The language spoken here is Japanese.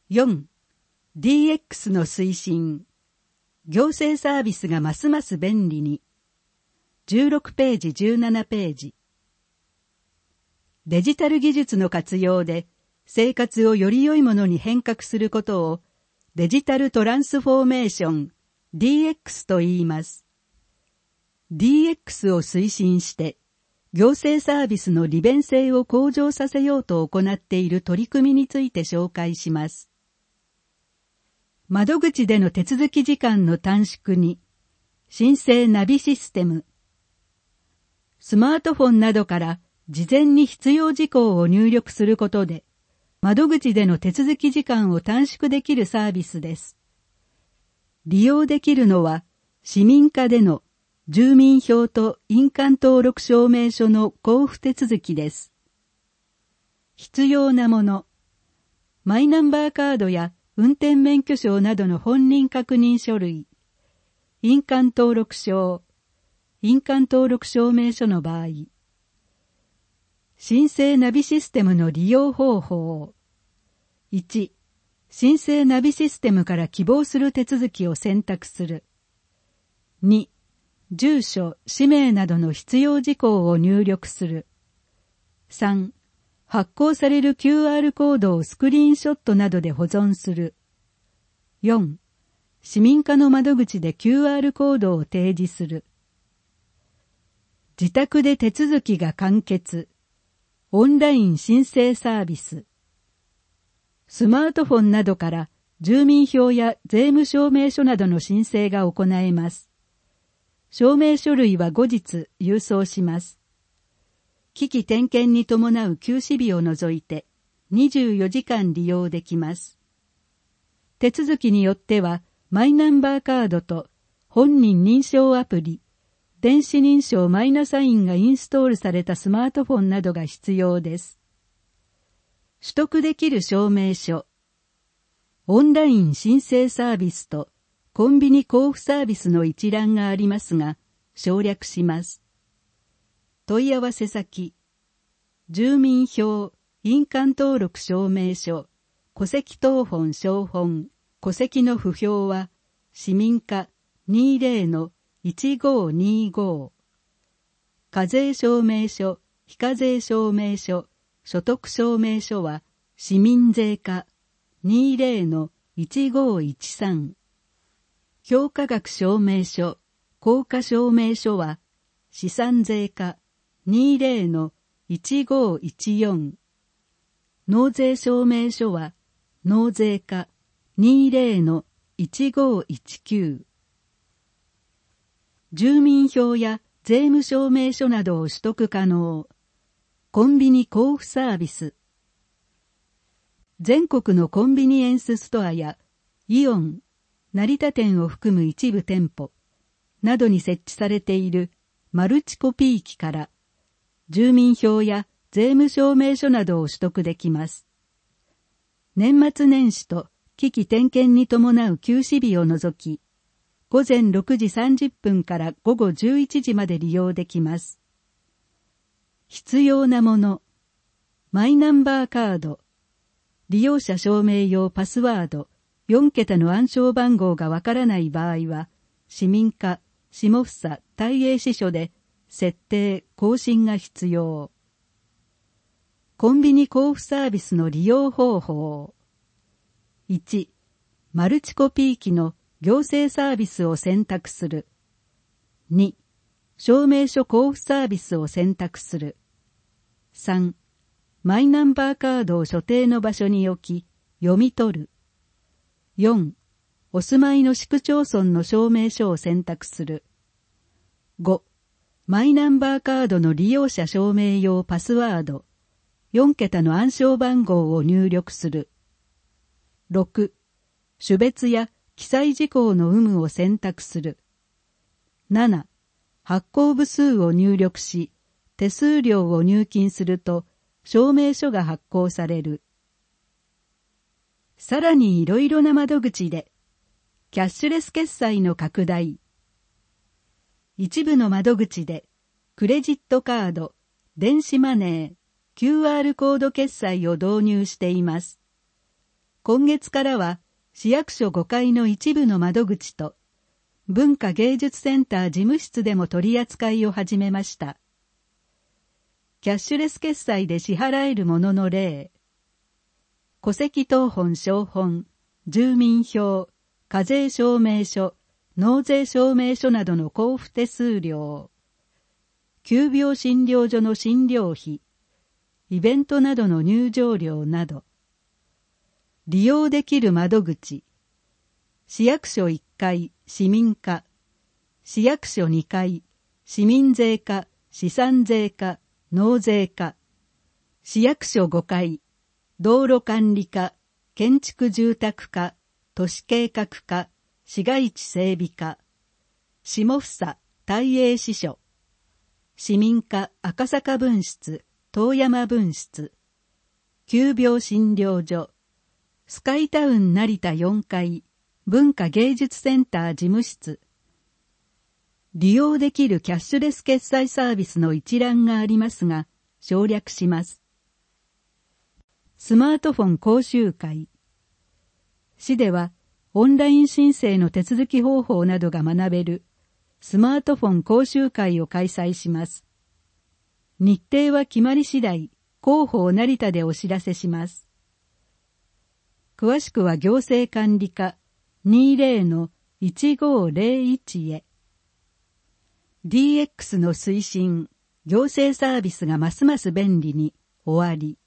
4. DX の推進。行政サービスがますます便利に。16ページ17ページ。デジタル技術の活用で生活をより良いものに変革することをデジタルトランスフォーメーション DX と言います。DX を推進して行政サービスの利便性を向上させようと行っている取り組みについて紹介します。窓口での手続き時間の短縮に申請ナビシステム。スマートフォンなどから事前に必要事項を入力することで窓口での手続き時間を短縮できるサービスです。利用できるのは市民課での住民票と印鑑登録証明書の交付手続きです。必要なもの。マイナンバーカードや運転免許証などの本人確認書類。印鑑登録証。印鑑登録証明書の場合。申請ナビシステムの利用方法。1. 申請ナビシステムから希望する手続きを選択する。2. 住所、氏名などの必要事項を入力する。3. 発行される QR コードをスクリーンショットなどで保存する。4. 市民課の窓口で QR コードを提示する。自宅で手続きが完結。オンライン申請サービス。スマートフォンなどから住民票や税務証明書などの申請が行えます。証明書類は後日郵送します。機器点検に伴う休止日を除いて24時間利用できます。手続きによってはマイナンバーカードと本人認証アプリ、電子認証マイナサインがインストールされたスマートフォンなどが必要です。取得できる証明書。オンライン申請サービスとコンビニ交付サービスの一覧がありますが、省略します。問い合わせ先。住民票、印鑑登録証明書、戸籍謄本証本、戸籍の不評は、市民課 20-1525。課税証明書、非課税証明書、所得証明書は、市民税課 20-1513。評価額証明書、効果証明書は、資産税課 20-1514。納税証明書は、納税課 20-1519。住民票や税務証明書などを取得可能。コンビニ交付サービス。全国のコンビニエンスストアやイオン、成田店を含む一部店舗などに設置されているマルチコピー機から住民票や税務証明書などを取得できます。年末年始と機器点検に伴う休止日を除き、午前6時30分から午後11時まで利用できます。必要なもの。マイナンバーカード。利用者証明用パスワード、4桁の暗証番号がわからない場合は、市民課、下総、大英支所で設定、更新が必要。コンビニ交付サービスの利用方法。1. マルチコピー機の行政サービスを選択する。2. 証明書交付サービスを選択する。3. マイナンバーカードを所定の場所に置き、読み取る。4. お住まいの市区町村の証明書を選択する。5. マイナンバーカードの利用者証明用パスワード、4桁の暗証番号を入力する。6. 種別や記載事項の有無を選択する。7. 発行部数を入力し、手数料を入金すると、証明書が発行される。さらにいろいろな窓口で、キャッシュレス決済の拡大。一部の窓口で、クレジットカード、電子マネー、QR コード決済を導入しています。 今月からは市役所5階の一部の窓口と文化芸術センター事務室でも取り扱いを始めました。キャッシュレス決済で支払えるものの例、戸籍謄本証本、住民票、課税証明書、納税証明書などの交付手数料、急病診療所の診療費、イベントなどの入場料など、利用できる窓口、市役所1階、市民課、市役所2階、市民税課、資産税課、納税課、市役所5階、道路管理課、建築住宅課、都市計画課、市街地整備課、下総大英支所、市民課赤坂分室、遠山分室、急病診療所、スカイタウン成田4階、文化芸術センター事務室、利用できるキャッシュレス決済サービスの一覧がありますが、省略します。スマートフォン講習会。市では、オンライン申請の手続き方法などが学べるスマートフォン講習会を開催します。日程は決まり次第、広報成田でお知らせします。詳しくは行政管理課 20-1501 へ。DX の推進、行政サービスがますます便利に終わり。